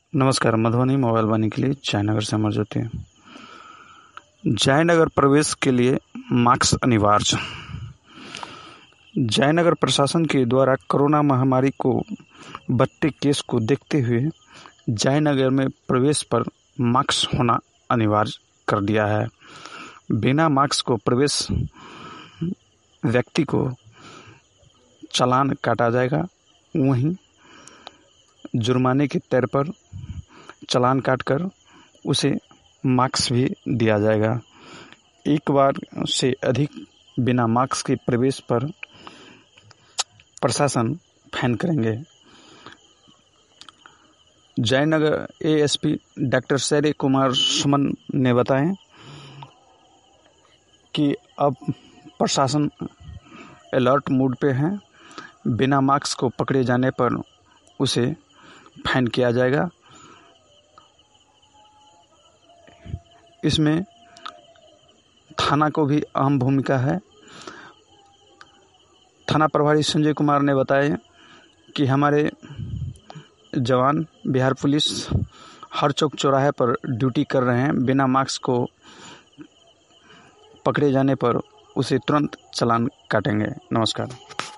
नमस्कार। मधुबनी मोबाइल वाणी के लिए जयनगर से अमर ज्योति। जयनगर प्रवेश के लिए मास्क अनिवार्य। जयनगर प्रशासन के द्वारा कोरोना महामारी को बढ़ते केस को देखते हुए जयनगर में प्रवेश पर मास्क होना अनिवार्य कर दिया है। बिना मास्क को प्रवेश व्यक्ति को चालान काटा जाएगा, वहीं जुर्माने के तौर पर चालान काटकर उसे मास्क भी दिया जाएगा। एक बार से अधिक बिना मास्क के प्रवेश पर प्रशासन फाइन करेंगे। जयनगर एएसपी डॉक्टर शैर्य कुमार सुमन ने बताया कि अब प्रशासन अलर्ट मोड पे है। बिना मास्क को पकड़े जाने पर उसे फाइन किया जाएगा। इसमें थाना को भी अहम भूमिका है। थाना प्रभारी संजय कुमार ने बताया कि हमारे जवान बिहार पुलिस हर चौक चौराहे पर ड्यूटी कर रहे हैं। बिना मास्क को पकड़े जाने पर उसे तुरंत चालान काटेंगे। नमस्कार।